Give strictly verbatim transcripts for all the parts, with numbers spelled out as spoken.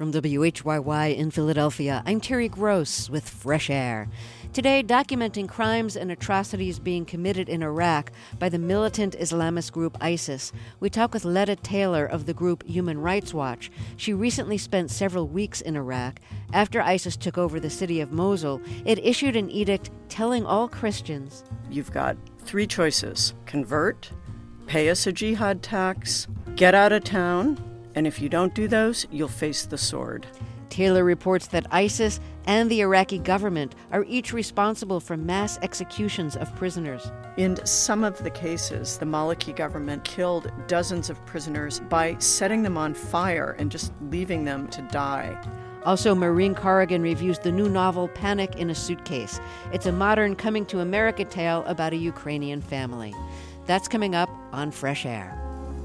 From W H Y Y in Philadelphia, I'm Terry Gross with Fresh Air. Today, documenting crimes and atrocities being committed in Iraq by the militant Islamist group ISIS, we talk with Letta Taylor of the group Human Rights Watch. She recently spent several weeks in Iraq. After ISIS took over the city of Mosul, it issued an edict telling all Christians, "You've got three choices: convert, pay us a jihad tax, get out of town, and if you don't do those, you'll face the sword." Taylor reports that ISIS and the Iraqi government are each responsible for mass executions of prisoners. In some of the cases, the Maliki government killed dozens of prisoners by setting them on fire and just leaving them to die. Also, Maureen Corrigan reviews the new novel Panic in a Suitcase. It's a modern coming-to-America tale about a Ukrainian family. That's coming up on Fresh Air.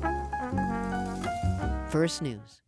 First News.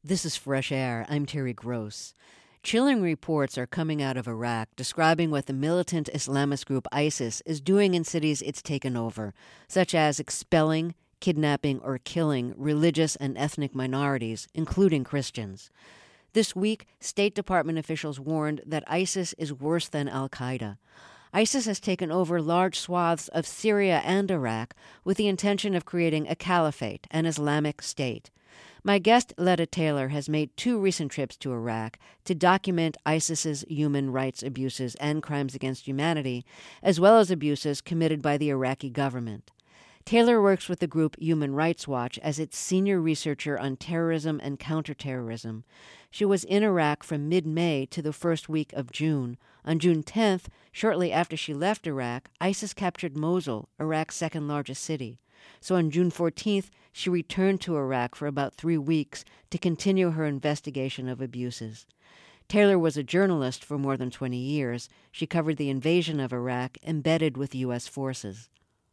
This is Fresh Air. I'm Terry Gross. Chilling reports are coming out of Iraq describing what the militant Islamist group ISIS is doing in cities it's taken over, such as expelling, kidnapping, or killing religious and ethnic minorities, including Christians. This week, State Department officials warned that ISIS is worse than al-Qaeda. ISIS has taken over large swaths of Syria and Iraq with the intention of creating a caliphate, an Islamic state. My guest, Letta Taylor, has made two recent trips to Iraq to document ISIS's human rights abuses and crimes against humanity, as well as abuses committed by the Iraqi government. Taylor works with the group Human Rights Watch as its senior researcher on terrorism and counterterrorism. She was in Iraq from mid-May to the first week of June. On June tenth, shortly after she left Iraq, ISIS captured Mosul, Iraq's second-largest city. So on June fourteenth, she returned to Iraq for about three weeks to continue her investigation of abuses. Taylor was a journalist for more than twenty years. She covered the invasion of Iraq, embedded with U S forces.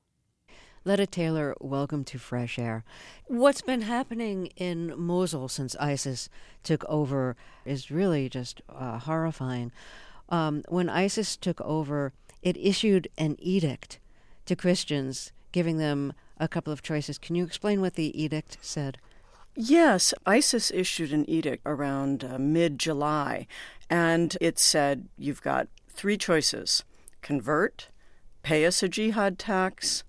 Letta Taylor, welcome to Fresh Air. What's been happening in Mosul since ISIS took over is really just uh, horrifying. Um, when ISIS took over, it issued an edict to Christians, giving them a couple of choices. Can you explain what the edict said? Yes, ISIS issued an edict around uh, mid-July, and it said you've got three choices: convert, pay us a jihad tax,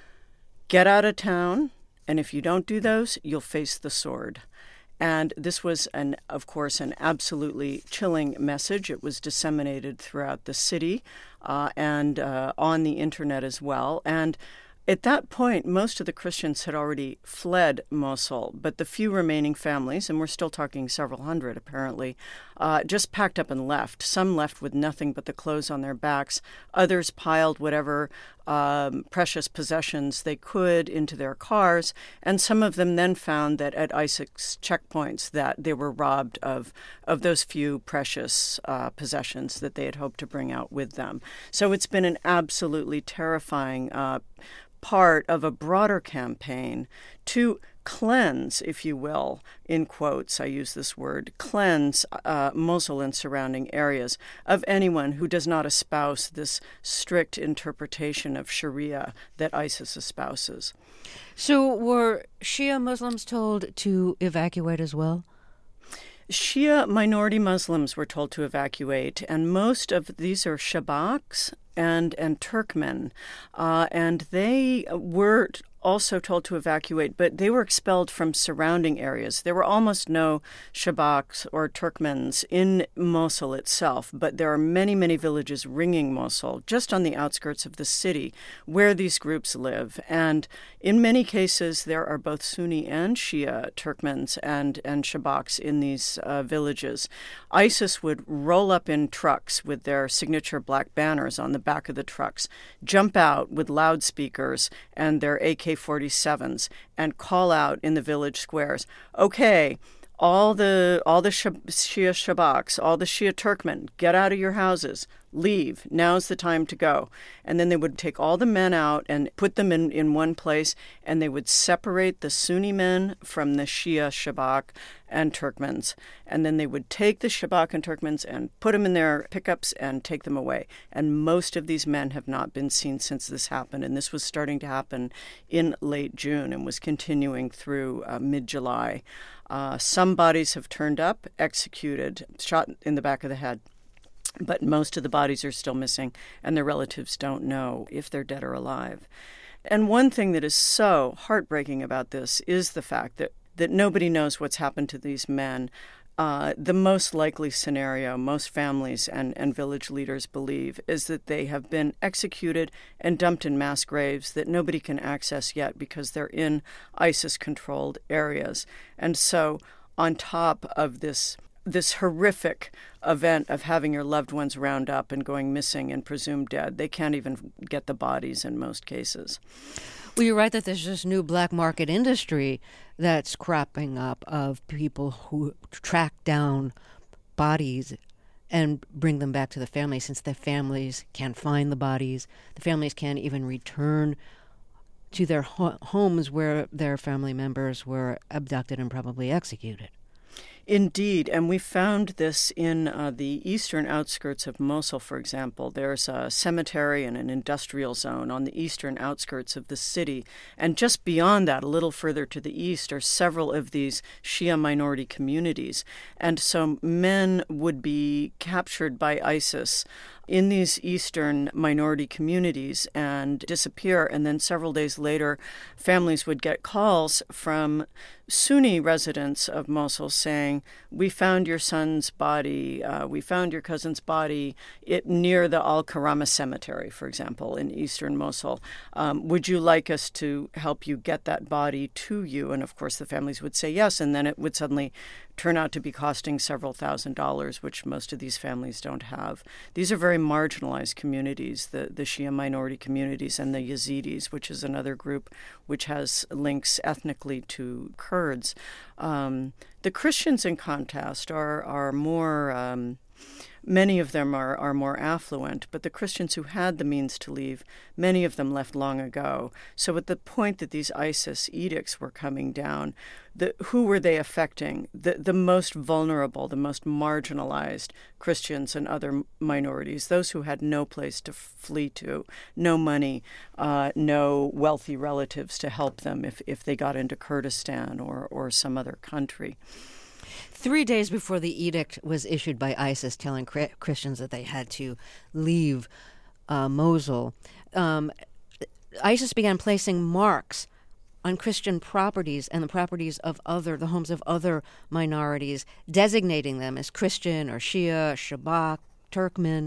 get out of town, and if you don't do those, you'll face the sword. And this was, an, of course, an absolutely chilling message. It was disseminated throughout the city uh, and uh, on the internet as well. And at that point, most of the Christians had already fled Mosul, but the few remaining families, and we're still talking several hundred apparently, uh, just packed up and left. Some left with nothing but the clothes on their backs. Others piled whatever um, precious possessions they could into their cars, and some of them then found that at ISIS checkpoints that they were robbed of, of those few precious uh, possessions that they had hoped to bring out with them. So it's been an absolutely terrifying uh, part of a broader campaign to cleanse, if you will, in quotes, I use this word, cleanse uh, Mosul and surrounding areas of anyone who does not espouse this strict interpretation of Sharia that ISIS espouses. So were Shia Muslims told to evacuate as well? Shia minority Muslims were told to evacuate, and most of these are Shabaks and and Turkmen, uh, and they were also told to evacuate, but they were expelled from surrounding areas. There were almost no Shabaks or Turkmens in Mosul itself, but there are many, many villages ringing Mosul, just on the outskirts of the city, where these groups live. And in many cases, there are both Sunni and Shia Turkmens and, and Shabaks in these uh, villages. ISIS would roll up in trucks with their signature black banners on the back of the trucks, jump out with loudspeakers and their A K forty-sevens and call out in the village squares, okay, all the all the Shia Shabaks, all the Shia Turkmen, get out of your houses, leave, now's the time to go. And then they would take all the men out and put them in, in one place, and they would separate the Sunni men from the Shia Shabak and Turkmens. And then they would take the Shabak and Turkmens and put them in their pickups and take them away. And most of these men have not been seen since this happened. And this was starting to happen in late June and was continuing through uh, mid-July. Uh, some bodies have turned up, executed, shot in the back of the head. But most of the bodies are still missing, and their relatives don't know if they're dead or alive. And one thing that is so heartbreaking about this is the fact that, that nobody knows what's happened to these men. Uh, the most likely scenario, most families and, and village leaders believe, is that they have been executed and dumped in mass graves that nobody can access yet because they're in ISIS-controlled areas. And so on top of this this horrific event of having your loved ones round up and going missing and presumed dead, they can't even get the bodies in most cases. Well, you're right that there's this new black market industry that's cropping up of people who track down bodies and bring them back to the family, since the families can't find the bodies. The families can't even return to their ho- homes where their family members were abducted and probably executed. Indeed, and we found this in uh, the eastern outskirts of Mosul, for example. There's a cemetery and an industrial zone on the eastern outskirts of the city. And just beyond that, a little further to the east, are several of these Shia minority communities. And so men would be captured by ISIS in these eastern minority communities and disappear. And then several days later, families would get calls from Sunni residents of Mosul saying, we found your son's body, uh, we found your cousin's body it, near the Al-Karama cemetery, for example, in eastern Mosul. Um, would you like us to help you get that body to you? And of course, the families would say yes, and then it would suddenly turn out to be costing several thousand dollars, which most of these families don't have. These are very marginalized communities, the, the Shia minority communities, and the Yazidis, which is another group which has links ethnically to Kurds. Um, the Christians, in contrast, are, are more... Um, Many of them are, are more affluent, but the Christians who had the means to leave, many of them left long ago. So at the point that these ISIS edicts were coming down, the, who were they affecting? The, the most vulnerable, the most marginalized Christians and other minorities, those who had no place to flee to, no money, uh, no wealthy relatives to help them if, if they got into Kurdistan or, or some other country. Three days before the edict was issued by ISIS telling Christians that they had to leave uh, Mosul, um, ISIS began placing marks on Christian properties and the properties of other, the homes of other minorities, designating them as Christian or Shia, Shabak, Turkmen.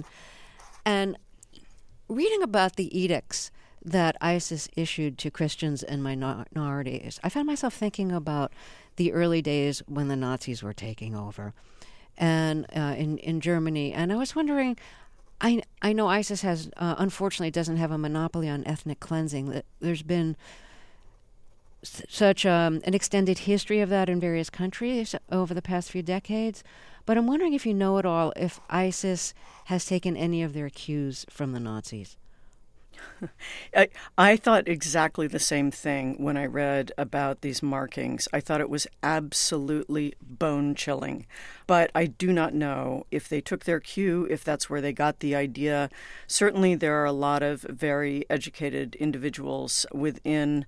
And reading about the edicts that ISIS issued to Christians and minorities, I found myself thinking about the early days when the Nazis were taking over and uh, in, in Germany. And I was wondering, I, I know ISIS has, uh, unfortunately, doesn't have a monopoly on ethnic cleansing. That There's been s- such um, an extended history of that in various countries over the past few decades. But I'm wondering if you know at all if ISIS has taken any of their cues from the Nazis. I, I thought exactly the same thing when I read about these markings. I thought it was absolutely bone-chilling. But I do not know if they took their cue, if that's where they got the idea. Certainly there are a lot of very educated individuals within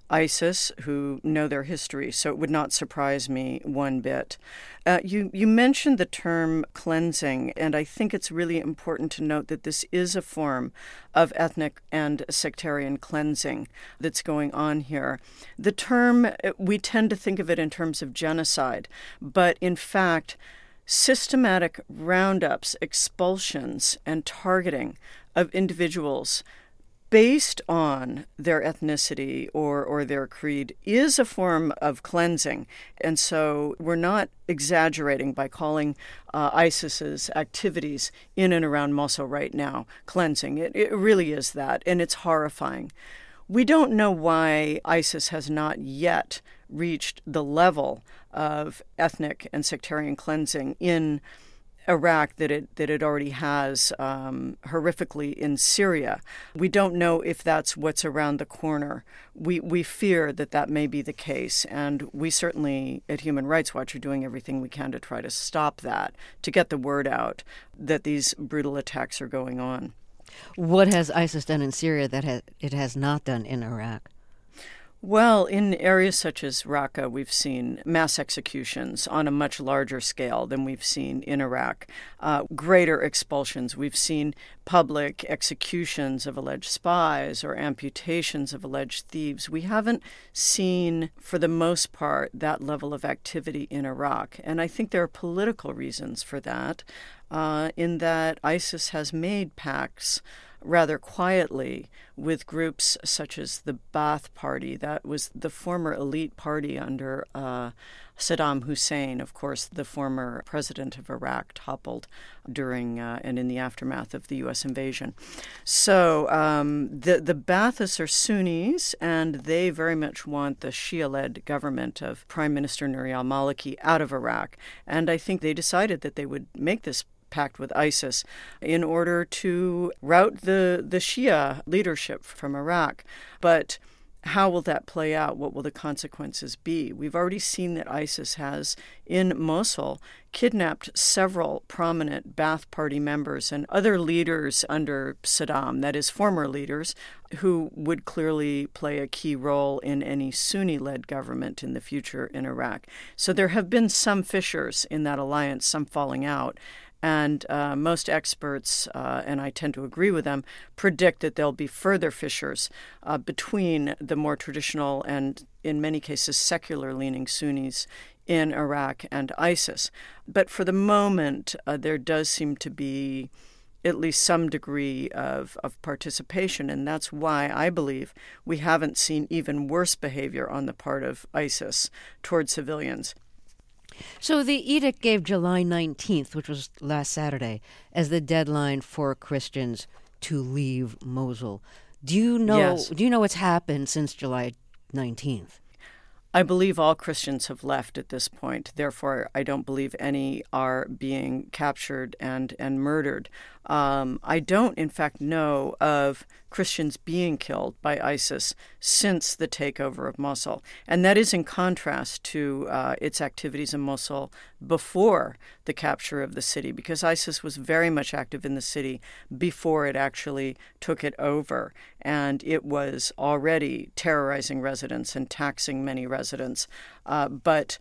ISIS who know their history, so it would not surprise me one bit. Uh, you, you mentioned the term cleansing, and I think it's really important to note that this is a form of ethnic and sectarian cleansing that's going on here. The term, we tend to think of it in terms of genocide, but in fact, systematic roundups, expulsions, and targeting of individuals based on their ethnicity or, or their creed is a form of cleansing. And so we're not exaggerating by calling uh, ISIS's activities in and around Mosul right now cleansing. It, it really is that, and it's horrifying. We don't know why ISIS has not yet reached the level of ethnic and sectarian cleansing in Iraq that it that it already has um, horrifically in Syria. We don't know if that's what's around the corner. We we fear that that may be the case, and we certainly at Human Rights Watch are doing everything we can to try to stop that, to get the word out that these brutal attacks are going on. What has ISIS done in Syria that ha- it has not done in Iraq? Well, in areas such as Raqqa, we've seen mass executions on a much larger scale than we've seen in Iraq. Uh, greater expulsions. We've seen public executions of alleged spies or amputations of alleged thieves. We haven't seen, for the most part, that level of activity in Iraq. And I think there are political reasons for that, uh, in that ISIS has made pacts rather quietly with groups such as the Ba'ath Party. That was the former elite party under uh, Saddam Hussein, of course, the former president of Iraq, toppled during uh, and in the aftermath of the U S invasion. So um, the, the Ba'athists are Sunnis, and they very much want the Shia-led government of Prime Minister Nouri al-Maliki out of Iraq. And I think they decided that they would make this pact with ISIS in order to rout the, the Shia leadership from Iraq. But how will that play out? What will the consequences be? We've already seen that ISIS has, in Mosul, kidnapped several prominent Ba'ath Party members and other leaders under Saddam, that is, former leaders, who would clearly play a key role in any Sunni-led government in the future in Iraq. So there have been some fissures in that alliance, some falling out. And uh, most experts, uh, and I tend to agree with them, predict that there'll be further fissures uh, between the more traditional and, in many cases, secular-leaning Sunnis in Iraq and ISIS. But for the moment, uh, there does seem to be at least some degree of, of participation, and that's why I believe we haven't seen even worse behavior on the part of ISIS toward civilians. So the edict gave July nineteenth, which was last Saturday, as the deadline for Christians to leave Mosul. Do you know Yes. do you know what's happened since July nineteenth? I believe all Christians have left at this point. Therefore, I don't believe any are being captured and, and murdered. Um, I don't, in fact, know of Christians being killed by ISIS since the takeover of Mosul. And that is in contrast to uh, its activities in Mosul before the capture of the city, because ISIS was very much active in the city before it actually took it over. And it was already terrorizing residents and taxing many residents. Uh, but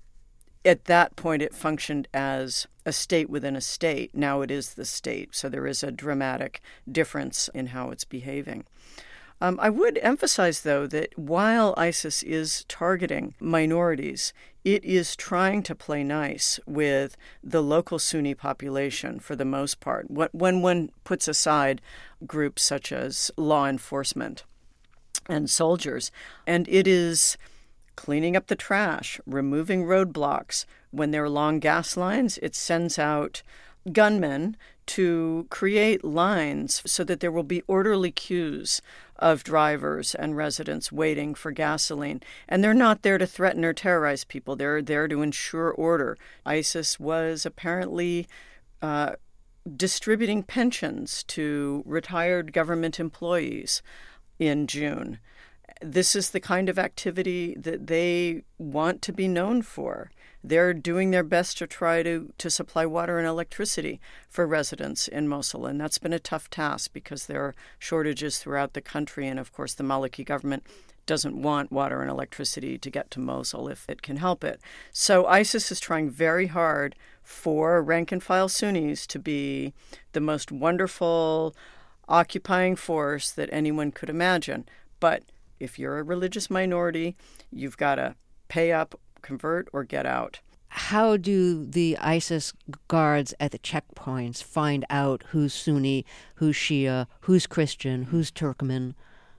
at that point, it functioned as a state within a state. Now it is the state. So there is a dramatic difference in how it's behaving. Um, I would emphasize, though, that while ISIS is targeting minorities, it is trying to play nice with the local Sunni population for the most part, when one puts aside groups such as law enforcement and soldiers. And it is cleaning up the trash, removing roadblocks. When there are long gas lines, it sends out gunmen to create lines so that there will be orderly queues of drivers and residents waiting for gasoline. And they're not there to threaten or terrorize people. They're there to ensure order. ISIS was apparently uh, distributing pensions to retired government employees in June. This is the kind of activity that they want to be known for. They're doing their best to try to, to supply water and electricity for residents in Mosul, and that's been a tough task because there are shortages throughout the country, and of course the Maliki government doesn't want water and electricity to get to Mosul if it can help it. So ISIS is trying very hard for rank-and-file Sunnis to be the most wonderful occupying force that anyone could imagine. But if you're a religious minority, you've got to pay up, convert, or get out. How do the ISIS guards at the checkpoints find out who's Sunni, who's Shia, who's Christian, who's Turkmen?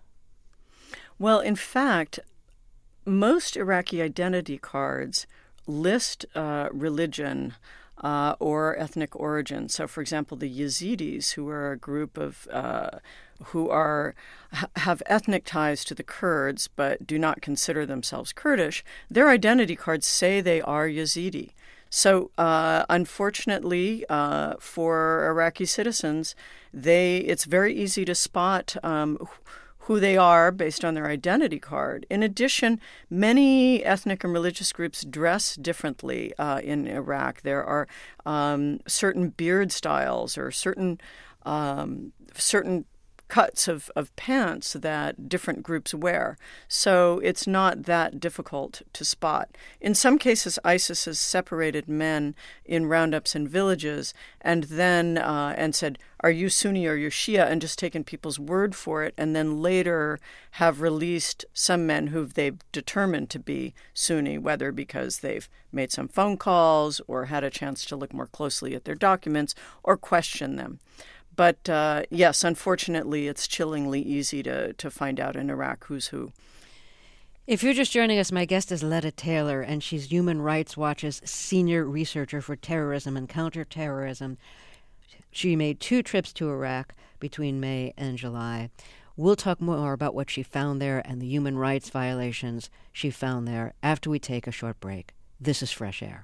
Well, in fact, most Iraqi identity cards list uh, religion uh, or ethnic origin. So, for example, the Yazidis, who are a group of uh, who are have ethnic ties to the Kurds but do not consider themselves Kurdish, their identity cards say they are Yazidi. So, uh, unfortunately, uh, for Iraqi citizens, they it's very easy to spot um, who they are based on their identity card. In addition, many ethnic and religious groups dress differently uh, in Iraq. There are um, certain beard styles or certain um, certain cuts of, of pants that different groups wear. So it's not that difficult to spot. In some cases, ISIS has separated men in roundups in villages and then uh, and said, are you Sunni or you Shia, and just taken people's word for it, and then later have released some men who they've determined to be Sunni, whether because they've made some phone calls or had a chance to look more closely at their documents or question them. But uh, yes, unfortunately, it's chillingly easy to, to find out in Iraq who's who. If you're just joining us, my guest is Letta Taylor, and she's Human Rights Watch's senior researcher for terrorism and counterterrorism. She made two trips to Iraq between May and July. We'll talk more about what she found there and the human rights violations she found there after we take a short break. This is Fresh Air.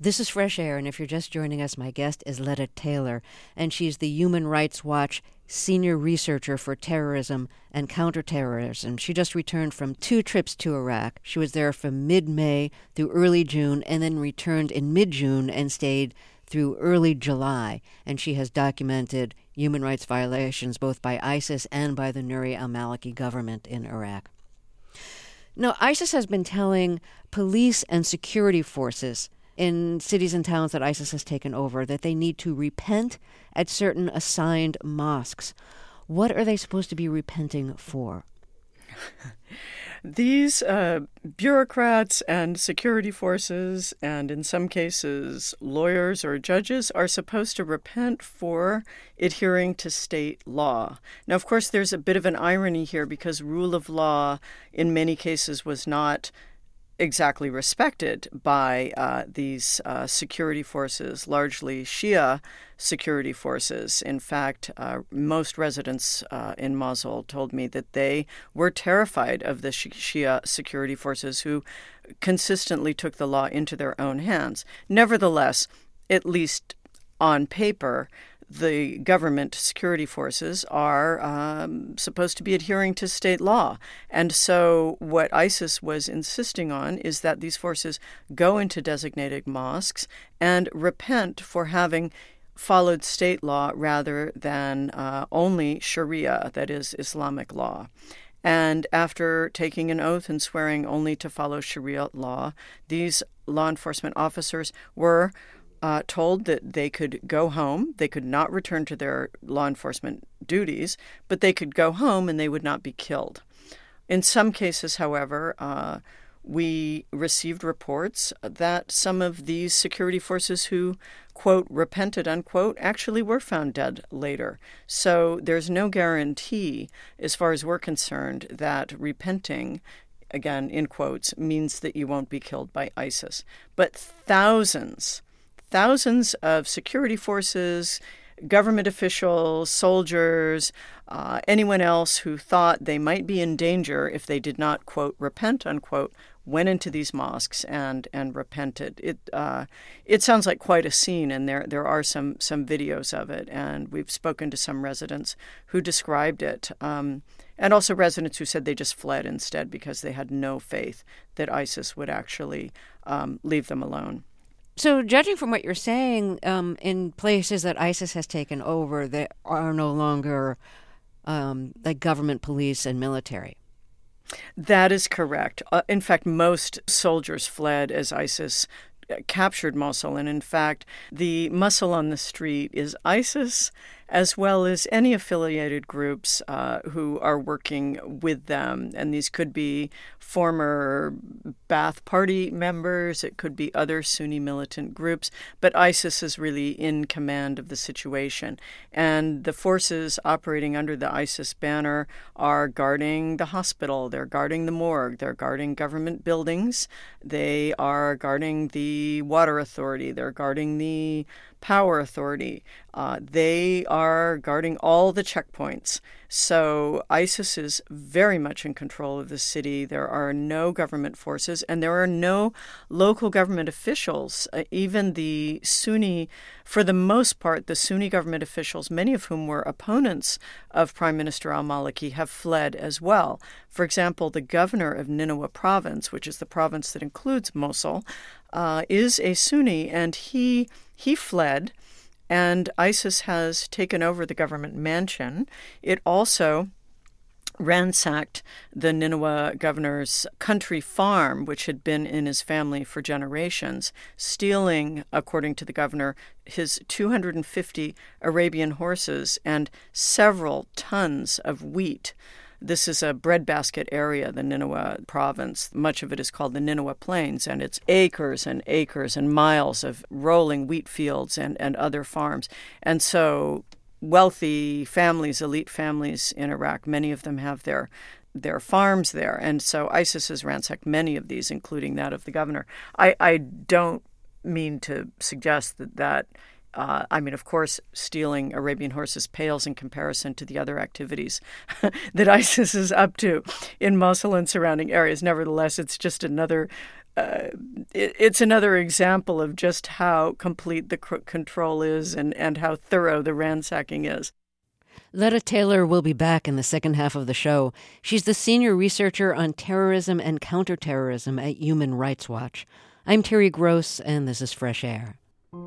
This is Fresh Air, and if you're just joining us, my guest is Letta Taylor, and she's the Human Rights Watch Senior Researcher for Terrorism and Counterterrorism. She just returned from two trips to Iraq. She was there from mid-May through early June, and then returned in mid-June and stayed through early July. And she has documented human rights violations both by ISIS and by the Nouri al-Maliki government in Iraq. Now, ISIS has been telling police and security forces in cities and towns that ISIS has taken over that they need to repent at certain assigned mosques. What are they supposed to be repenting for? These uh, bureaucrats and security forces, and in some cases lawyers or judges, are supposed to repent for adhering to state law. Now, of course, there's a bit of an irony here because rule of law in many cases was not exactly respected by uh, these uh, security forces, largely Shia security forces. In fact, uh, most residents uh, in Mosul told me that they were terrified of the Shia security forces who consistently took the law into their own hands. Nevertheless, at least on paper, the government security forces are um, supposed to be adhering to state law. And so what ISIS was insisting on is that these forces go into designated mosques and repent for having followed state law rather than uh, only Sharia, that is, Islamic law. And after taking an oath and swearing only to follow Sharia law, these law enforcement officers were Uh, told that they could go home. They could not return to their law enforcement duties, but they could go home and they would not be killed. In some cases, however, uh, we received reports that some of these security forces who, quote, repented, unquote, actually were found dead later. So there's no guarantee, as far as we're concerned, that repenting, again, in quotes, means that you won't be killed by ISIS. But thousands Thousands of security forces, government officials, soldiers, uh, anyone else who thought they might be in danger if they did not, quote, repent, unquote, went into these mosques and, and repented. It uh, it sounds like quite a scene, and there there are some, some videos of it, and we've spoken to some residents who described it, um, and also residents who said they just fled instead because they had no faith that ISIS would actually um, leave them alone. So, judging from what you're saying, um, in places that ISIS has taken over, there are no longer um, like government police and military. That is correct. Uh, in fact, most soldiers fled as ISIS captured Mosul. And in fact, the muscle on the street is ISIS, as well as any affiliated groups uh, who are working with them. And these could be former Ba'ath Party members, it could be other Sunni militant groups, but ISIS is really in command of the situation. And the forces operating under the ISIS banner are guarding the hospital, they're guarding the morgue, they're guarding government buildings, they are guarding the water authority, they're guarding the power authority. Uh, they are guarding all the checkpoints. So ISIS is very much in control of the city. There are no government forces, and there are no local government officials. Uh, even the Sunni, for the most part, the Sunni government officials, many of whom were opponents of Prime Minister al-Maliki, have fled as well. For example, the governor of Nineveh province, which is the province that includes Mosul, uh, is a Sunni, and he he fled. And ISIS has taken over the government mansion. It also ransacked the Nineveh governor's country farm, which had been in his family for generations, stealing, according to the governor, his two hundred fifty Arabian horses and several tons of wheat. This is a breadbasket area, the Nineveh province. Much of it is called the Nineveh Plains, and it's acres and acres and miles of rolling wheat fields and, and other farms. And so wealthy families, elite families in Iraq, many of them have their their farms there. And so ISIS has ransacked many of these, including that of the governor. I, I don't mean to suggest that that Uh, I mean, of course, stealing Arabian horses pales in comparison to the other activities that ISIS is up to in Mosul and surrounding areas. Nevertheless, it's just another uh, it, it's another example of just how complete the c- control is and, and how thorough the ransacking is. Letta Taylor will be back in the second half of the show. She's the senior researcher on terrorism and counterterrorism at Human Rights Watch. I'm Terry Gross, and this is Fresh Air.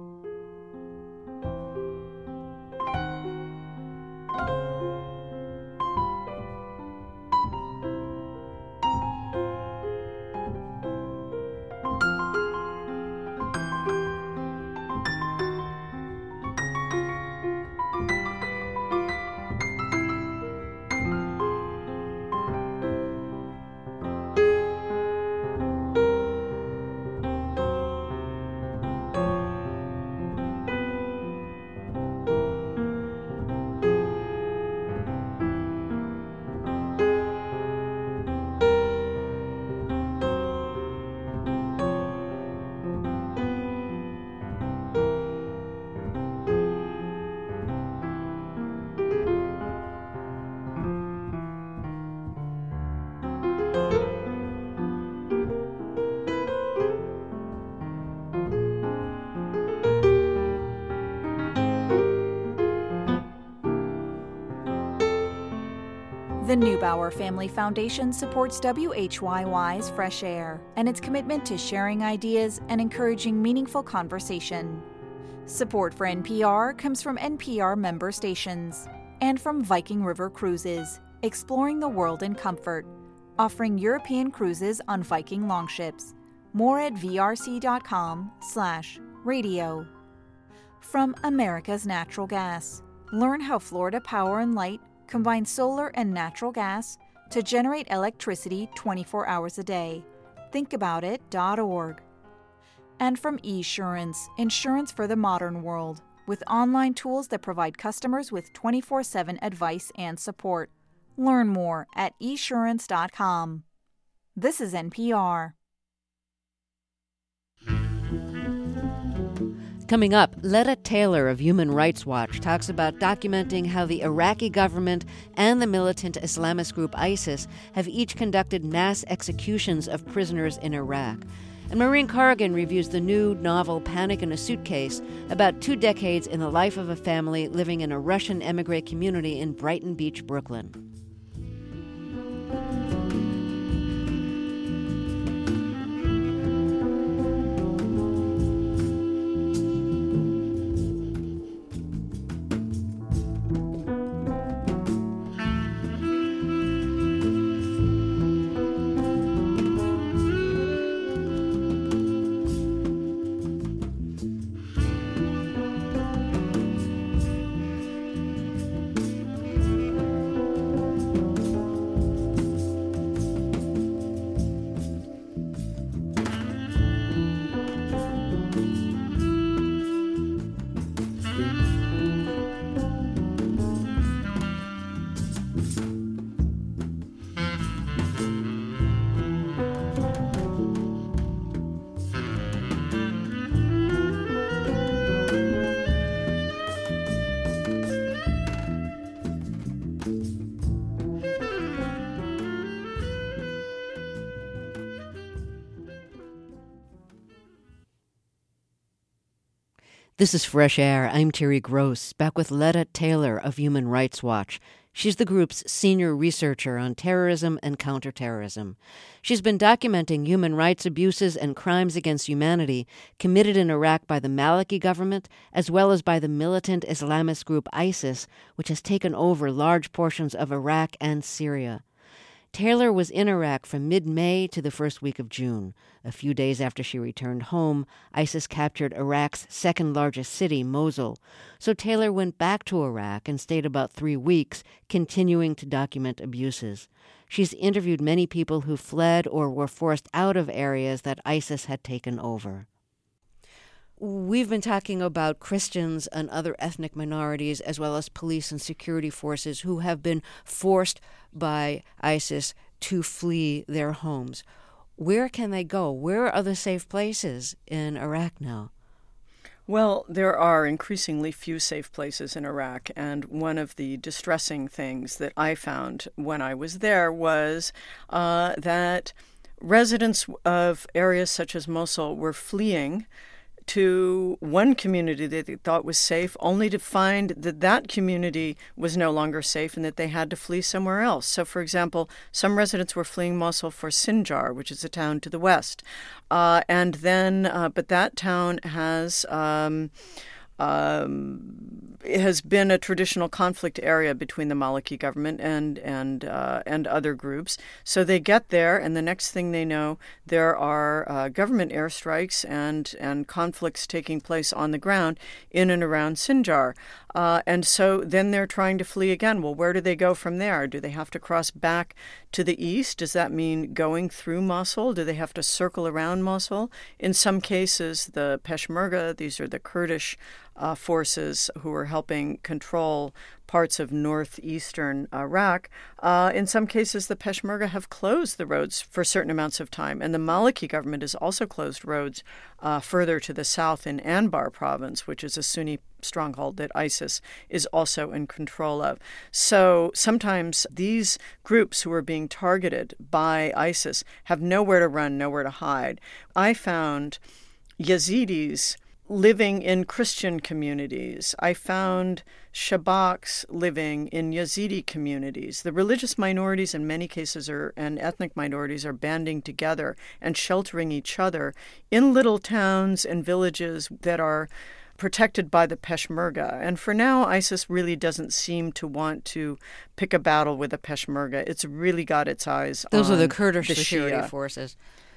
The Neubauer Family Foundation supports W H Y Y's Fresh Air and its commitment to sharing ideas and encouraging meaningful conversation. Support for N P R comes from N P R member stations and from Viking River Cruises, exploring the world in comfort, offering European cruises on Viking longships. More at vrc.com slash radio. From America's Natural Gas, learn how Florida Power and Light combine solar and natural gas to generate electricity twenty-four hours a day. think about it dot org. And from eSurance, insurance for the modern world, with online tools that provide customers with twenty-four seven advice and support. Learn more at esurance dot com. This is N P R. Coming up, Letta Taylor of Human Rights Watch talks about documenting how the Iraqi government and the militant Islamist group ISIS have each conducted mass executions of prisoners in Iraq. And Maureen Corrigan reviews the new novel Panic in a Suitcase, about two decades in the life of a family living in a Russian emigre community in Brighton Beach, Brooklyn. This is Fresh Air. I'm Terry Gross, back with Letta Taylor of Human Rights Watch. She's the group's senior researcher on terrorism and counterterrorism. She's been documenting human rights abuses and crimes against humanity committed in Iraq by the Maliki government, as well as by the militant Islamist group ISIS, which has taken over large portions of Iraq and Syria. Taylor was in Iraq from mid-May to the first week of June. A few days after she returned home, ISIS captured Iraq's second-largest city, Mosul. So Taylor went back to Iraq and stayed about three weeks, continuing to document abuses. She's interviewed many people who fled or were forced out of areas that ISIS had taken over. We've been talking about Christians and other ethnic minorities, as well as police and security forces who have been forced by ISIS to flee their homes. Where can they go? Where are the safe places in Iraq now? Well, there are increasingly few safe places in Iraq, and one of the distressing things that I found when I was there was uh, that residents of areas such as Mosul were fleeing to one community that they thought was safe, only to find that that community was no longer safe and that they had to flee somewhere else. So, for example, some residents were fleeing Mosul for Sinjar, which is a town to the west. Uh, and then, uh, but that town has... Um, Um, it has been a traditional conflict area between the Maliki government and and uh, and other groups. So they get there, and the next thing they know, there are uh, government airstrikes and and conflicts taking place on the ground in and around Sinjar. Uh, and so then they're trying to flee again. Well, where do they go from there? Do they have to cross back to the east? Does that mean going through Mosul? Do they have to circle around Mosul? In some cases, the Peshmerga, these are the Kurdish uh, forces who are helping control parts of northeastern Iraq. Uh, in some cases, the Peshmerga have closed the roads for certain amounts of time. And the Maliki government has also closed roads uh, further to the south in Anbar province, which is a Sunni stronghold that ISIS is also in control of. So sometimes these groups who are being targeted by ISIS have nowhere to run, nowhere to hide. I found Yazidis living in Christian communities. I found Shabaks living in Yazidi communities. The religious minorities in many cases are, and ethnic minorities are banding together and sheltering each other in little towns and villages that are protected by the Peshmerga. And for now, ISIS really doesn't seem to want to pick a battle with the Peshmerga. It's really got its eyes Those on are the Kurdish the security Shia. forces.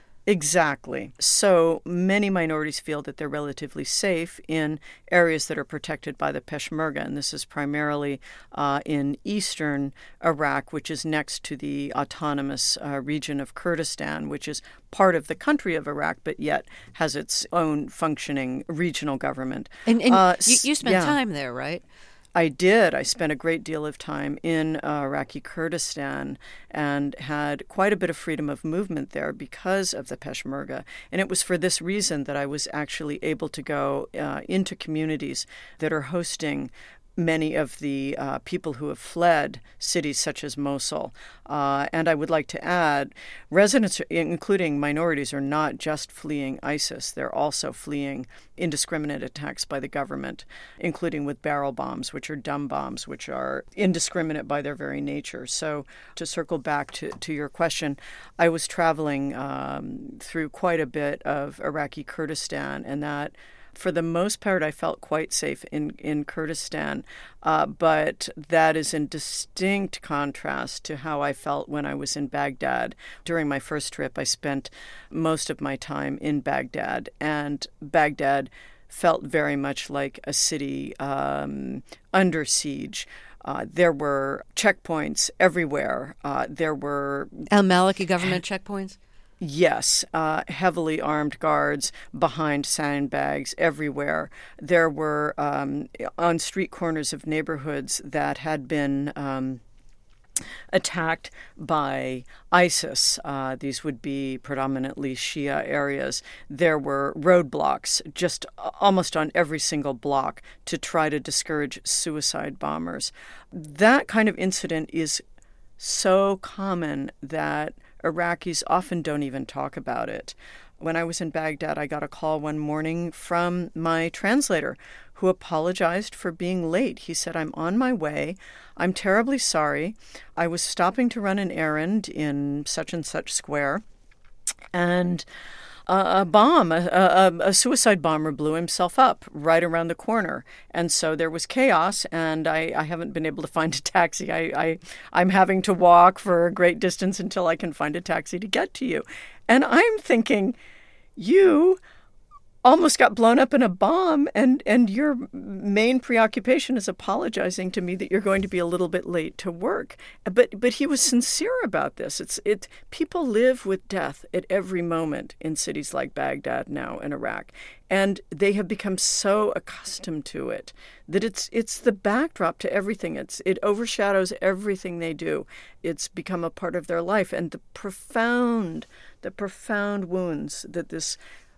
Exactly. So many minorities feel that they're relatively safe in areas that are protected by the Peshmerga, and this is primarily uh, in eastern Iraq, which is next to the autonomous uh, region of Kurdistan, which is part of the country of Iraq, but yet has its own functioning regional government. And, and uh, you, you spent yeah. time there, right? I did. I spent a great deal of time in uh, Iraqi Kurdistan and had quite a bit of freedom of movement there because of the Peshmerga. And it was for this reason that I was actually able to go uh, into communities that are hosting many of the uh, people who have fled cities such as Mosul. Uh, and I would like to add, residents, including minorities, are not just fleeing ISIS. They're also fleeing indiscriminate attacks by the government, including with barrel bombs, which are dumb bombs, which are indiscriminate by their very nature. So to circle back to, to your question, I was traveling um, through quite a bit of Iraqi Kurdistan, and that for the most part, I felt quite safe in, in Kurdistan, uh, but that is in distinct contrast to how I felt when I was in Baghdad. During my first trip, I spent most of my time in Baghdad, and Baghdad felt very much like a city um, under siege. Uh, there were checkpoints everywhere. Uh, there were Al-Maliki government checkpoints? Yes, uh, heavily armed guards behind sandbags everywhere. There were um, on street corners of neighborhoods that had been um, attacked by ISIS. Uh, these would be predominantly Shia areas. There were roadblocks just almost on every single block to try to discourage suicide bombers. That kind of incident is so common that Iraqis often don't even talk about it. When I was in Baghdad, I got a call one morning from my translator who apologized for being late. He said, "I'm on my way. I'm terribly sorry. I was stopping to run an errand in such and such square, and a bomb, a, a, a suicide bomber blew himself up right around the corner. And so there was chaos, and I, I haven't been able to find a taxi. I, I, I'm having to walk for a great distance until I can find a taxi to get to you." And I'm thinking, you almost got blown up in a bomb, and, and your main preoccupation is apologizing to me that you're going to be a little bit late to work. But but he was sincere about this. It's it people live with death at every moment in cities like Baghdad now in Iraq, and they have become so accustomed to it that it's it's the backdrop to everything. It's it overshadows everything they do. It's become a part of their life, and the profound the profound wounds that this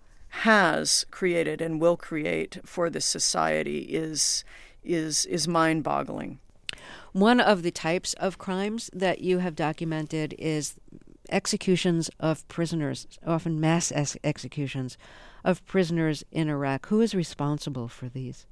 has created and will create for this society is is is mind-boggling. One of the types of crimes that you have documented is executions of prisoners, often mass ex- executions of prisoners in Iraq. Who is responsible for these?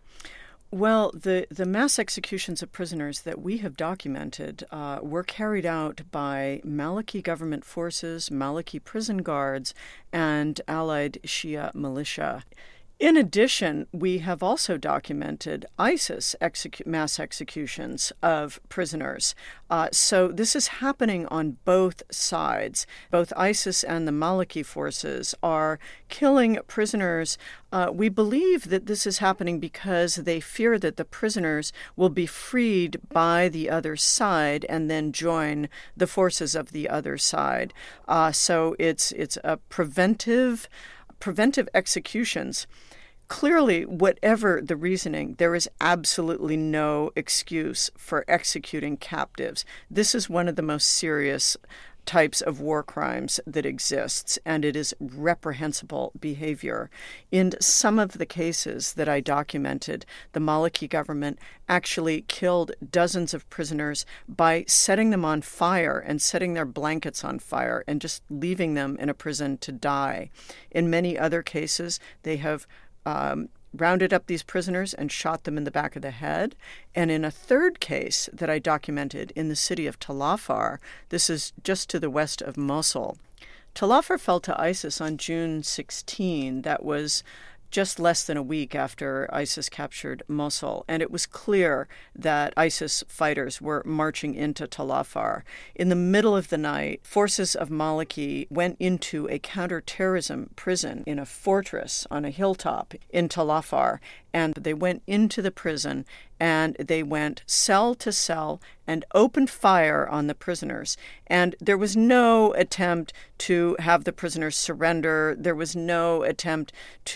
Well, the, the mass executions of prisoners that we have documented uh, were carried out by Maliki government forces, Maliki prison guards, and allied Shia militia. In addition, we have also documented ISIS execu- mass executions of prisoners. Uh, so this is happening on both sides. Both ISIS and the Maliki forces are killing prisoners. Uh, we believe that this is happening because they fear that the prisoners will be freed by the other side and then join the forces of the other side. Uh, so it's it's a preventive preventive executions. Clearly, whatever the reasoning, there is absolutely no excuse for executing captives. This is one of the most serious types of war crimes that exists, and it is reprehensible behavior. In some of the cases that I documented, the Maliki government actually killed dozens of prisoners by setting them on fire and setting their blankets on fire and just leaving them in a prison to die. In many other cases, they have Um, rounded up these prisoners and shot them in the back of the head. And in a third case that I documented in the city of Tal Afar, this is just to the west of Mosul, Tal Afar fell to ISIS on June sixteenth. That was just less than a week after ISIS captured Mosul, and it was clear that ISIS fighters were marching into Tal Afar. In the middle of the night, forces of Maliki went into a counterterrorism prison in a fortress on a hilltop in Tal Afar, and they went into the prison and they went cell to cell and opened fire on the prisoners. And there was no attempt to have the prisoners surrender. There was no attempt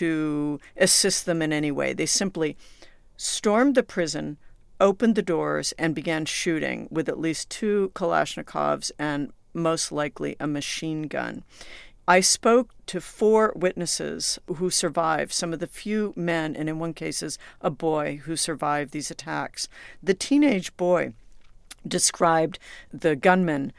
to assist them in any way. They simply stormed the prison, opened the doors, and began shooting with at least two Kalashnikovs and most likely a machine gun. I spoke to four witnesses who survived, some of the few men, and in one case, a boy who survived these attacks. The teenage boy described the gunmen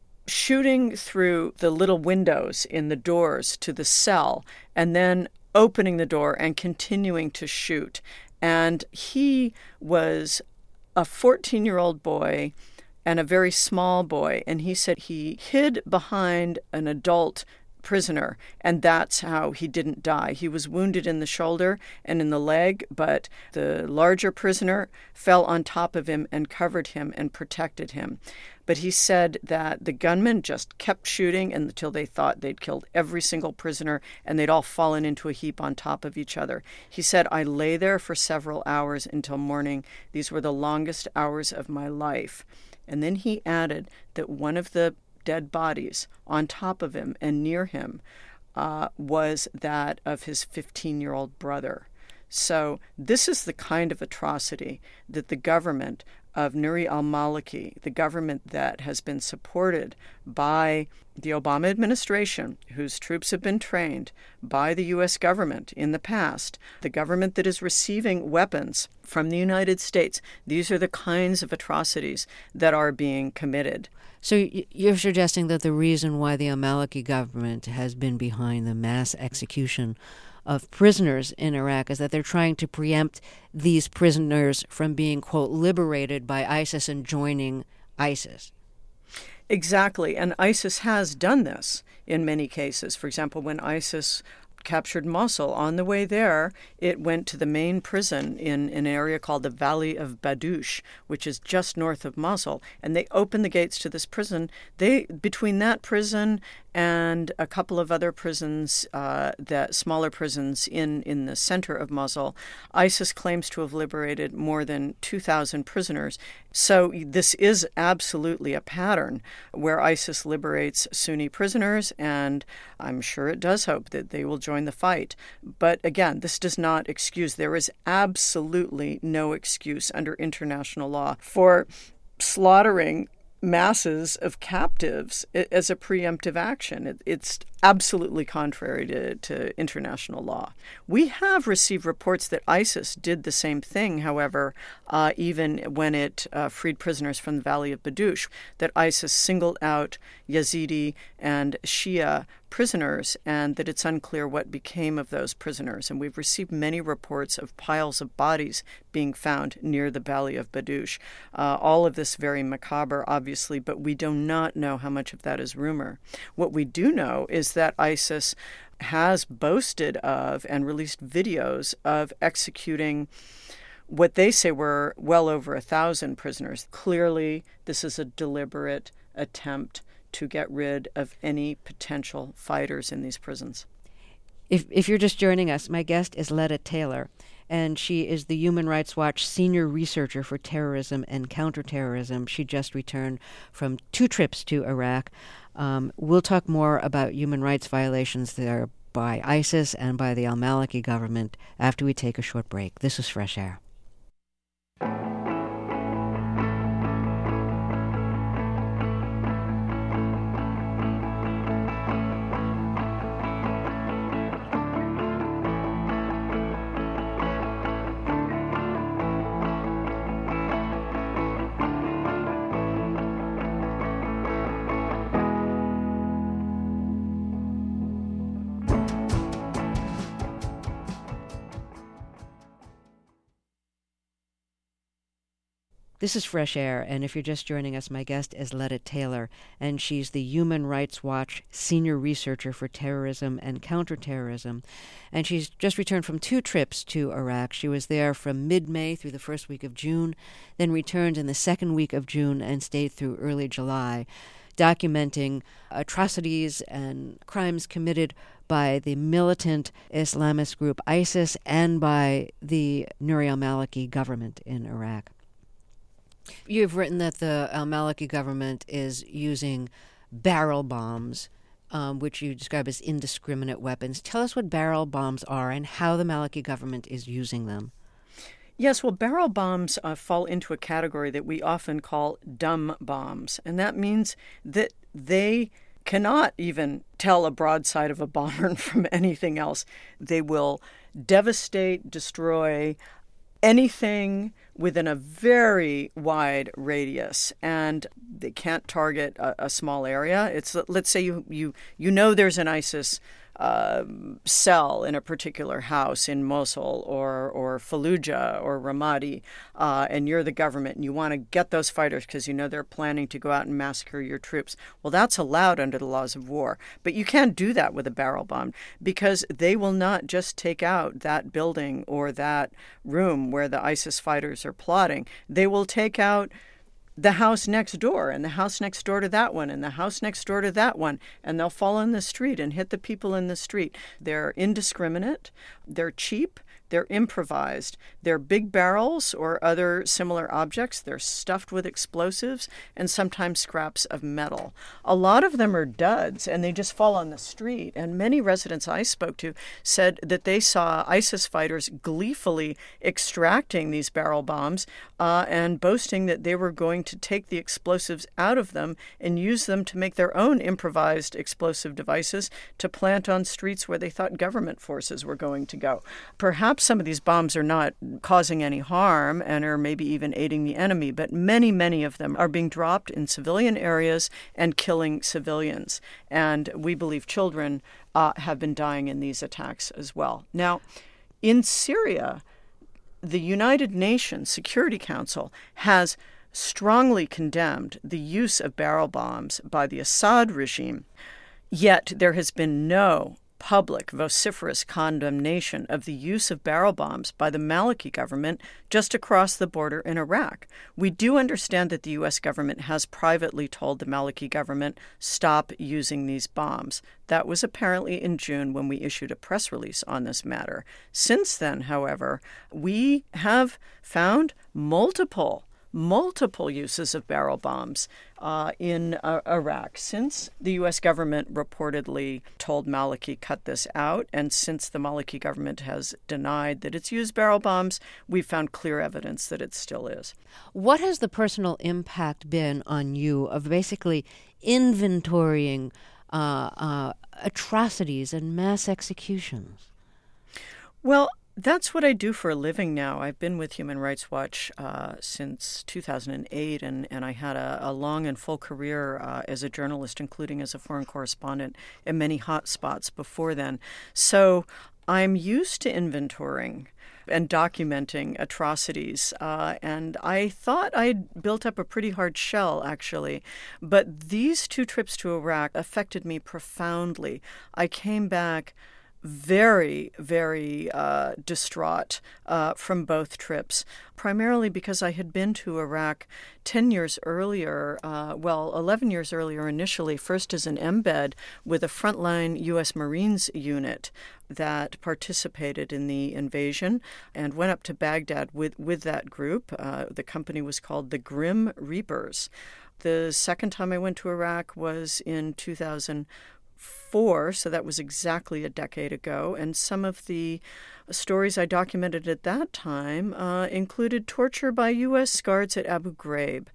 shooting through the little windows in the doors to the cell and then opening the door and continuing to shoot. And he was a fourteen-year-old boy and a very small boy, and he said he hid behind an adult prisoner, and that's how he didn't die. He was wounded in the shoulder and in the leg, but the larger prisoner fell on top of him and covered him and protected him. But he said that the gunmen just kept shooting until they thought they'd killed every single prisoner and they'd all fallen into a heap on top of each other. He said, I lay there for several hours until morning. These were the longest hours of my life. And then he added that one of the dead bodies on top of him and near him uh, was that of his fifteen-year-old brother. So this is the kind of atrocity that the government of Nouri al-Maliki, the government that has been supported by the Obama administration, whose troops have been trained by the U S government in the past, the government that is receiving weapons from the United States. These are the kinds of atrocities that are being committed. So you're suggesting that the reason why the al-Maliki government has been behind the mass execution of prisoners in Iraq is that they're trying to preempt these prisoners from being, quote, liberated by ISIS and joining ISIS. Exactly. And ISIS has done this in many cases. For example, when ISIS captured Mosul, on the way there, it went to the main prison in an area called the Valley of Badoush, which is just north of Mosul, and they opened the gates to this prison. They between that prison and a couple of other prisons, uh, that smaller prisons in, in the center of Mosul, ISIS claims to have liberated more than two thousand prisoners. So this is absolutely a pattern where ISIS liberates Sunni prisoners, and I'm sure it does hope that they will join the fight. But again, this does not excuse. There is absolutely no excuse under international law for slaughtering masses of captives as a preemptive action. It, it's absolutely contrary to, to international law. We have received reports that ISIS did the same thing, however, uh, even when it uh, freed prisoners from the Valley of Badoosh, that ISIS singled out Yazidi and Shia prisoners, and that it's unclear what became of those prisoners. And we've received many reports of piles of bodies being found near the Valley of Badoosh. Uh, all of this very macabre, obviously, but we do not know how much of that is rumor. What we do know is that ISIS has boasted of and released videos of executing what they say were well over a thousand prisoners. Clearly, this is a deliberate attempt to get rid of any potential fighters in these prisons. If if you're just joining us, my guest is Letta Taylor, and she is the Human Rights Watch Senior Researcher for Terrorism and Counterterrorism. She just returned from two trips to Iraq. Um, we'll talk more about human rights violations there by ISIS and by the al-Maliki government after we take a short break. This is Fresh Air. This is Fresh Air, and if you're just joining us, my guest is Letta Taylor, and she's the Human Rights Watch Senior Researcher for Terrorism and Counterterrorism. And she's just returned from two trips to Iraq. She was there from mid-May through the first week of June, then returned in the second week of June and stayed through early July, documenting atrocities and crimes committed by the militant Islamist group ISIS and by the Nouri al-Maliki government in Iraq. You've written that the al-Maliki government is using barrel bombs, um, which you describe as indiscriminate weapons. Tell us what barrel bombs are and how the Maliki government is using them. Yes, well, barrel bombs uh, fall into a category that we often call dumb bombs, and that means that they cannot even tell a broadside of a bomber from anything else. They will devastate, destroy anything within a very wide radius, and they can't target a, a small area. It's let's say you you you know there's an ISIS uh, cell in a particular house in Mosul or or Fallujah or Ramadi, uh, and you're the government and you want to get those fighters because you know they're planning to go out and massacre your troops. Well, that's allowed under the laws of war, but you can't do that with a barrel bomb because they will not just take out that building or that room where the ISIS fighters are plotting. They will take out the house next door and the house next door to that one and the house next door to that one, and they'll fall in the street and hit the people in the street. They're indiscriminate, they're cheap, they're improvised. They're big barrels or other similar objects. They're stuffed with explosives and sometimes scraps of metal. A lot of them are duds, and they just fall on the street. And many residents I spoke to said that they saw ISIS fighters gleefully extracting these barrel bombs uh, and boasting that they were going to take the explosives out of them and use them to make their own improvised explosive devices to plant on streets where they thought government forces were going to go. Perhaps some of these bombs are not causing any harm and are maybe even aiding the enemy, but many, many of them are being dropped in civilian areas and killing civilians. And we believe children uh, have been dying in these attacks as well. Now, in Syria, the United Nations Security Council has strongly condemned the use of barrel bombs by the Assad regime, yet there has been no public, vociferous condemnation of the use of barrel bombs by the Maliki government just across the border in Iraq. We do understand that the U S government has privately told the Maliki government, stop using these bombs. That was apparently in June when we issued a press release on this matter. Since then, however, we have found multiple multiple uses of barrel bombs uh, in uh, Iraq since the U S government reportedly told Maliki cut this out, and since the Maliki government has denied that it's used barrel bombs, we've found clear evidence that it still is. What has the personal impact been on you of basically inventorying uh, uh, atrocities and mass executions? Well, that's what I do for a living now. I've been with Human Rights Watch uh, since two thousand eight, and, and I had a, a long and full career uh, as a journalist, including as a foreign correspondent in many hot spots before then. So I'm used to inventorying and documenting atrocities. Uh, and I thought I'd built up a pretty hard shell, actually. But these two trips to Iraq affected me profoundly. I came back very, very uh, distraught uh, from both trips, primarily because I had been to Iraq ten years earlier, uh, well, eleven years earlier initially, first as an embed with a frontline U S Marines unit that participated in the invasion and went up to Baghdad with, with that group. Uh, the company was called the Grim Reapers. The second time I went to Iraq was in two thousand four, so that was exactly a decade ago. And some of the stories I documented at that time uh, included torture by U S guards at Abu Ghraib.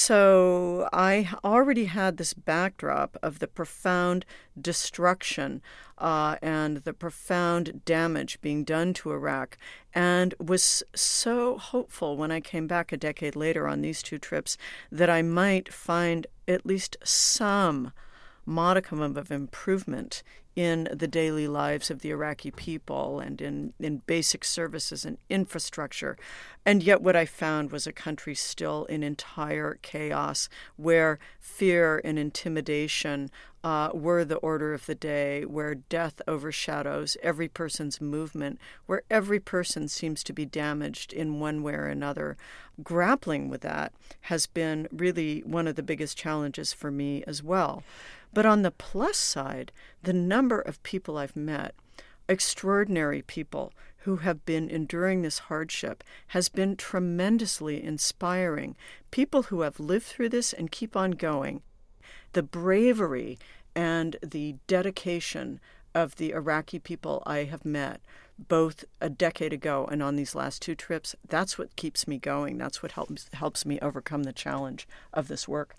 So I already had this backdrop of the profound destruction uh, and the profound damage being done to Iraq, and was so hopeful when I came back a decade later on these two trips that I might find at least some modicum of improvement in the daily lives of the Iraqi people and in, in basic services and infrastructure. And yet what I found was a country still in entire chaos, where fear and intimidation uh, were the order of the day, where death overshadows every person's movement, where every person seems to be damaged in one way or another. Grappling with that has been really one of the biggest challenges for me as well. But on the plus side, the number of people I've met, extraordinary people who have been enduring this hardship, has been tremendously inspiring. People who have lived through this and keep on going. The bravery and the dedication of the Iraqi people I have met, both a decade ago and on these last two trips, that's what keeps me going. That's what helps helps me overcome the challenge of this work.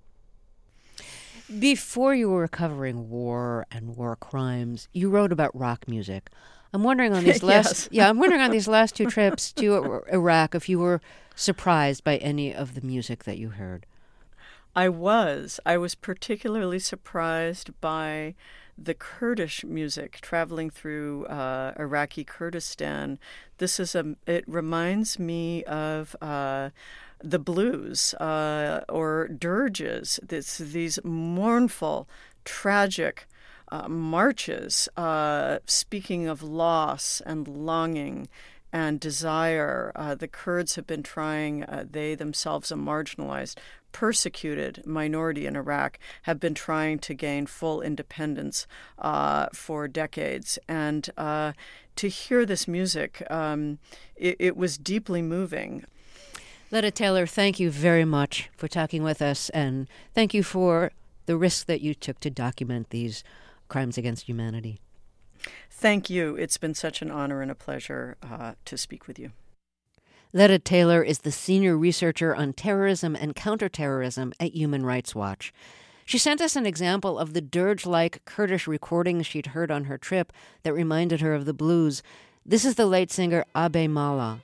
Before you were covering war and war crimes, you wrote about rock music. I'm wondering on these last yes. yeah, I'm wondering on these last two trips to Iraq if you were surprised by any of the music that you heard. I was. I was particularly surprised by the Kurdish music traveling through uh, Iraqi Kurdistan. This is a. It reminds me of Uh, the blues uh, or dirges, this, these mournful, tragic uh, marches, uh, speaking of loss and longing and desire. Uh, the Kurds have been trying, uh, they themselves a marginalized, persecuted minority in Iraq, have been trying to gain full independence uh, for decades. And uh, to hear this music, um, it, it was deeply moving. Letta Taylor, thank you very much for talking with us, and thank you for the risk that you took to document these crimes against humanity. Thank you. It's been such an honor and a pleasure uh, to speak with you. Letta Taylor is the senior researcher on terrorism and counterterrorism at Human Rights Watch. She sent us an example of the dirge-like Kurdish recordings she'd heard on her trip that reminded her of the blues. This is the late singer Abe Mala.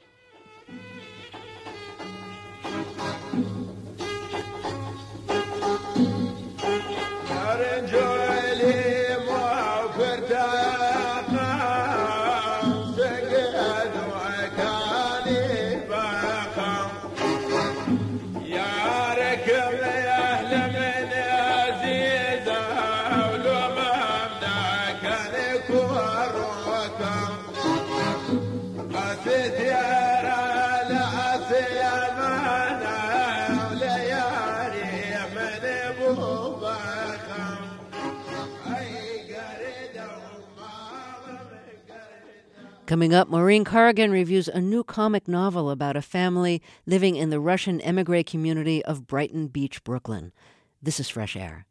Coming up, Maureen Corrigan reviews a new comic novel about a family living in the Russian emigre community of Brighton Beach, Brooklyn. This is Fresh Air.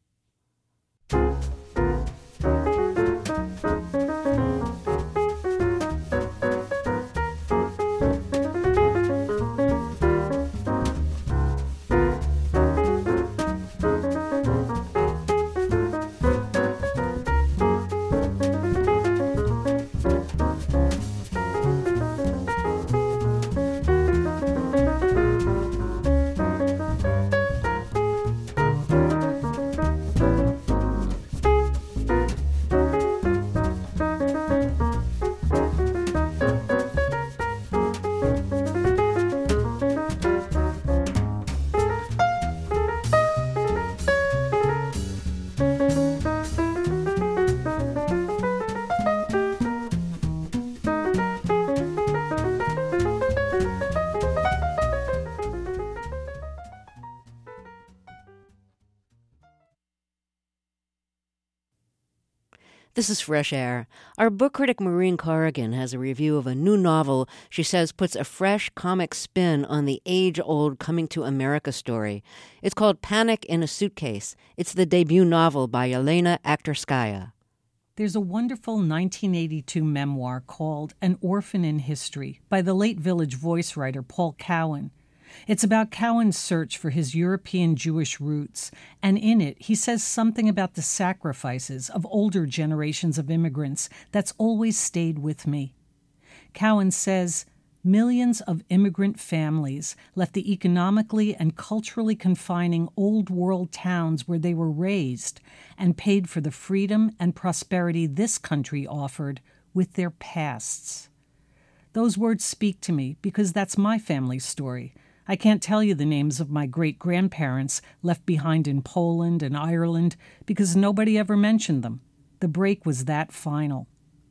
This is Fresh Air. Our book critic Maureen Corrigan has a review of a new novel she says puts a fresh comic spin on the age-old Coming to America story. It's called Panic in a Suitcase. It's the debut novel by Yelena Aktorskaya. There's a wonderful nineteen eighty-two memoir called An Orphan in History by the late Village Voice writer Paul Cowan. It's about Cowan's search for his European Jewish roots, and in it he says something about the sacrifices of older generations of immigrants that's always stayed with me. Cowan says, millions of immigrant families left the economically and culturally confining old-world towns where they were raised and paid for the freedom and prosperity this country offered with their pasts. Those words speak to me because that's my family's story. I can't tell you the names of my great-grandparents left behind in Poland and Ireland because nobody ever mentioned them. The break was that final.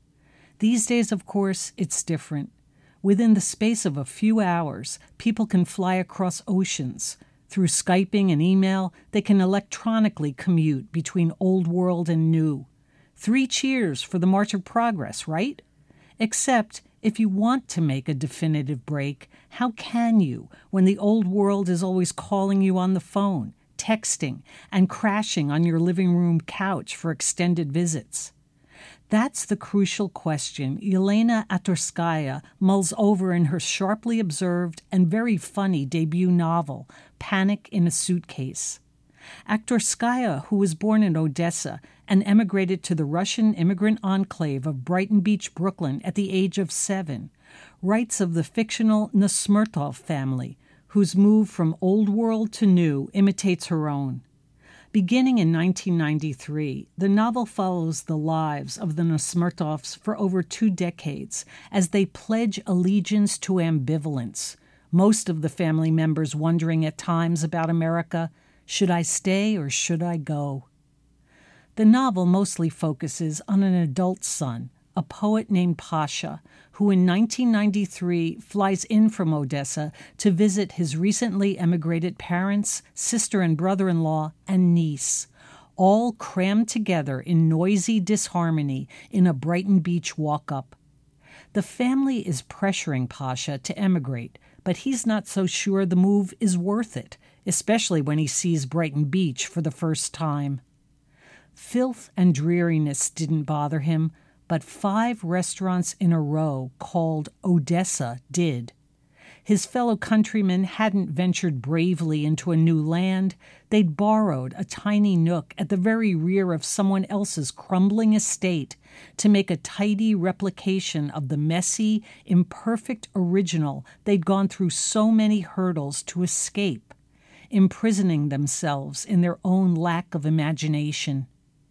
These days, of course, it's different. Within the space of a few hours, people can fly across oceans. Through Skyping and email, they can electronically commute between old world and new. Three cheers for the March of Progress, right? Except, if you want to make a definitive break, how can you when the old world is always calling you on the phone, texting, and crashing on your living room couch for extended visits? That's the crucial question Yelena Aktorskaya mulls over in her sharply observed and very funny debut novel, Panic in a Suitcase. Aktorskaya, who was born in Odessa and emigrated to the Russian immigrant enclave of Brighton Beach, Brooklyn at the age of seven, writes of the fictional Nesmertov family, whose move from old world to new imitates her own. Beginning in nineteen ninety-three, the novel follows the lives of the Nesmertovs for over two decades as they pledge allegiance to ambivalence, most of the family members wondering at times about America, should I stay or should I go? The novel mostly focuses on an adult son, a poet named Pasha, who in nineteen ninety-three flies in from Odessa to visit his recently emigrated parents, sister and brother-in-law, and niece, all crammed together in noisy disharmony in a Brighton Beach walk-up. The family is pressuring Pasha to emigrate, but he's not so sure the move is worth it, especially when he sees Brighton Beach for the first time. Filth and dreariness didn't bother him, but five restaurants in a row called Odessa did. His fellow countrymen hadn't ventured bravely into a new land. They'd borrowed a tiny nook at the very rear of someone else's crumbling estate to make a tidy replication of the messy, imperfect original they'd gone through so many hurdles to escape, imprisoning themselves in their own lack of imagination.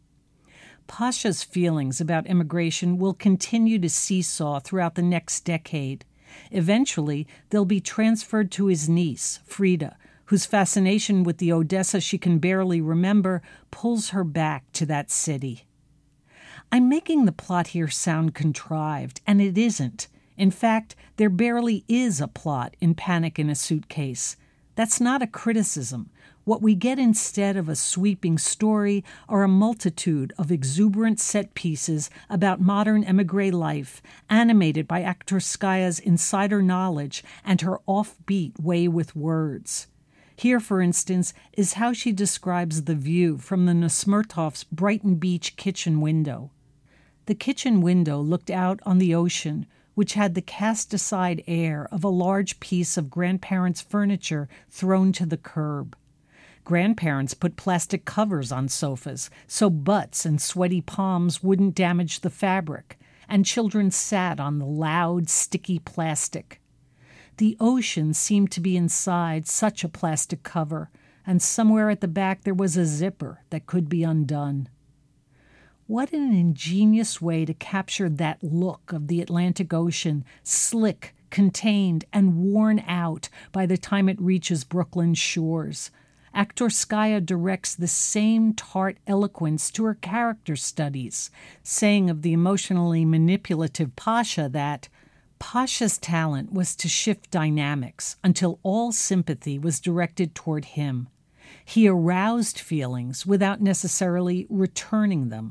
Pasha's feelings about immigration will continue to seesaw throughout the next decade. Eventually, they'll be transferred to his niece, Frida, whose fascination with the Odessa she can barely remember pulls her back to that city. I'm making the plot here sound contrived, and it isn't. In fact, there barely is a plot in Panic in a Suitcase. That's not a criticism. What we get instead of a sweeping story are a multitude of exuberant set pieces about modern émigré life, animated by Aktorskaya's insider knowledge and her offbeat way with words. Here, for instance, is how she describes the view from the Nesmertovs' Brighton Beach kitchen window. The kitchen window looked out on the ocean, which had the cast-aside air of a large piece of grandparents' furniture thrown to the curb. Grandparents put plastic covers on sofas so butts and sweaty palms wouldn't damage the fabric, and children sat on the loud, sticky plastic. The ocean seemed to be inside such a plastic cover, and somewhere at the back there was a zipper that could be undone. What an ingenious way to capture that look of the Atlantic Ocean, slick, contained, and worn out by the time it reaches Brooklyn's shores. Aktorskaya directs the same tart eloquence to her character studies, saying of the emotionally manipulative Pasha that Pasha's talent was to shift dynamics until all sympathy was directed toward him. He aroused feelings without necessarily returning them,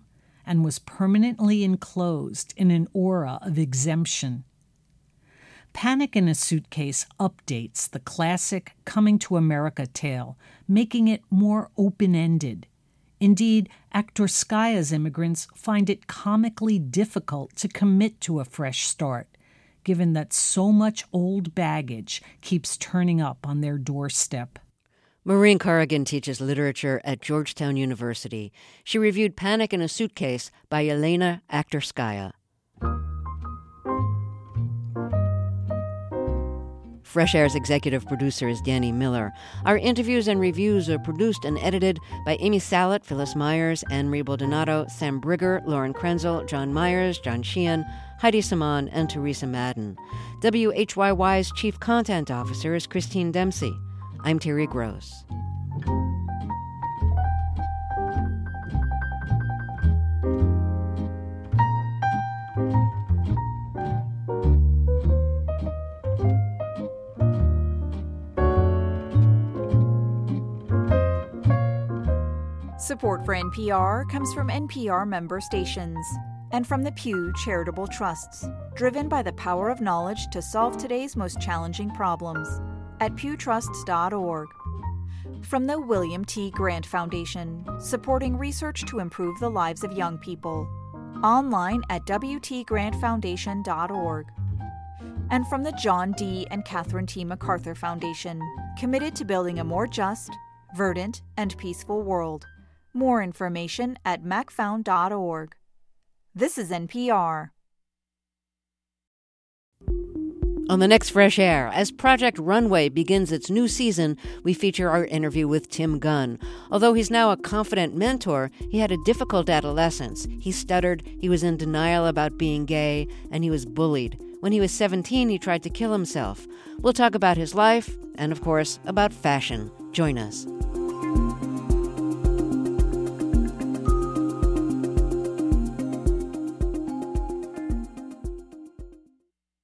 and was permanently enclosed in an aura of exemption. Panic in a Suitcase updates the classic Coming to America tale, making it more open-ended. Indeed, Aktorskaya's immigrants find it comically difficult to commit to a fresh start, given that so much old baggage keeps turning up on their doorstep. Maureen Corrigan teaches literature at Georgetown University. She reviewed Panic in a Suitcase by Elena Aktorskaya. Fresh Air's executive producer is Danny Miller. Our interviews and reviews are produced and edited by Amy Salet, Phyllis Myers, Anne-Marie Baldonado, Sam Brigger, Lauren Krenzel, John Myers, John Sheehan, Heidi Saman, and Teresa Madden. W H Y Y's chief content officer is Christine Dempsey. I'm Terry Gross. Support for N P R comes from N P R member stations and from the Pew Charitable Trusts, driven by the power of knowledge to solve today's most challenging problems at pew trusts dot org. From the William T. Grant Foundation, supporting research to improve the lives of young people, online at w t grant foundation dot org. And from the John D. and Catherine T. MacArthur Foundation, committed to building a more just, verdant, and peaceful world. More information at mac found dot org. This is N P R. On the next Fresh Air, as Project Runway begins its new season, we feature our interview with Tim Gunn. Although he's now a confident mentor, he had a difficult adolescence. He stuttered, he was in denial about being gay, and he was bullied. When he was seventeen, he tried to kill himself. We'll talk about his life and, of course, about fashion. Join us.